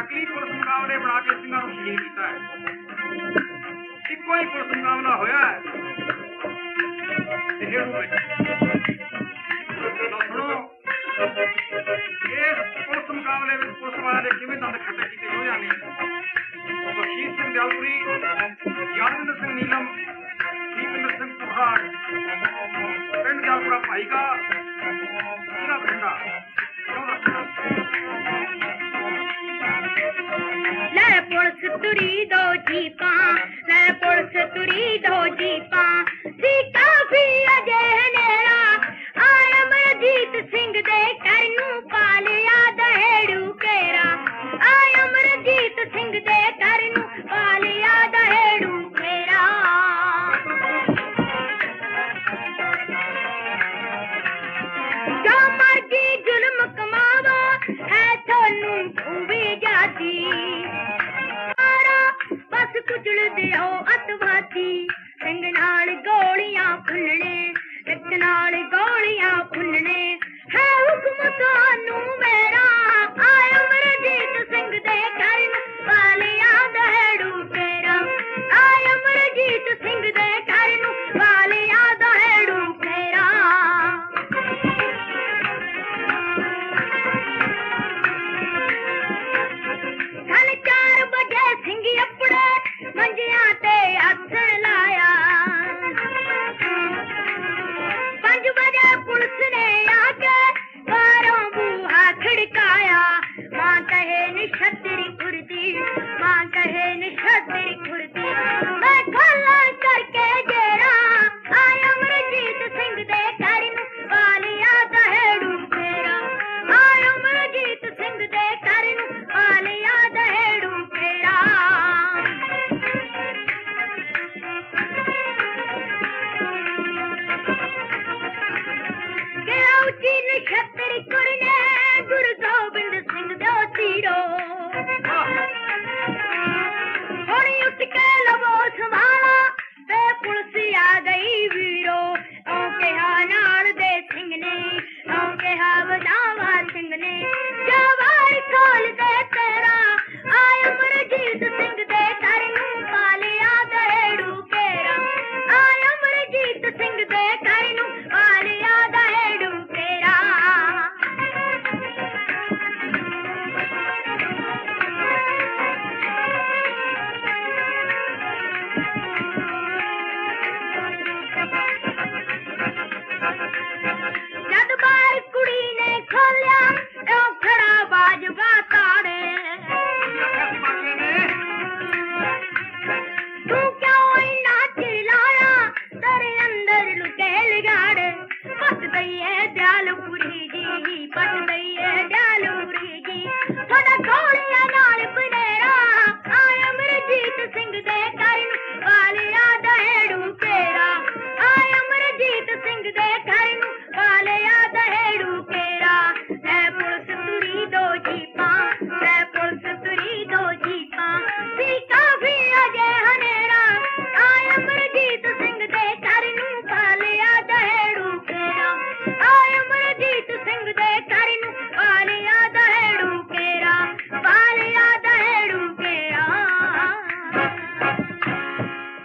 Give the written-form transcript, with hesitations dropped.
नकली पुलिस मुकाबले बना के सिंघां नूं शहीद कीता है। इक्को ही पुलिस मुकाबला होया है नेहरू विच। सुनो इस पुलिस मुकाबले में पुलिस वाले ने किवें दंद खट्टे कीते योद्धा ने। बख्शीश सिंह दयालपुरी, यादविंदर सिंह नीलम, दीपिंदर सिंह पुहाड़, पिंड दयालपुरा भाई का, जिला बठिंडा। ले पुलिस तुरी दो जीपा, ले पुलिस तुरी दो जीपा, सी काफी अजे नेरा आया अमरजीत सिंह दे घर नूं पालिया दहेड़ू केरा, आया अमरजीत सिंह दे घर नूं पालिया दहेड़ू केरा। जो मर्जी जुल्म कमावो है थोनू खूबी जाती, बस कुचल दियो अतवादी, सिंह नाल गोलियां फुलने, इक नाल गोलियां फुलने, है हुक्म थानू मेरा आया अमरजीत सिंह दे घर पालिया दहेड़ू केरा, आया अमरजीत सिंह दे घर नूं पालिया दहेड़ू केरा। सन 4 बजे सिंह अपने मंजियां ते हथ लाया, 5 बजे पुलिस ने आके बारों बूहा खड़काया, मां कहे नि छतरी उड़दी, मां कहे नि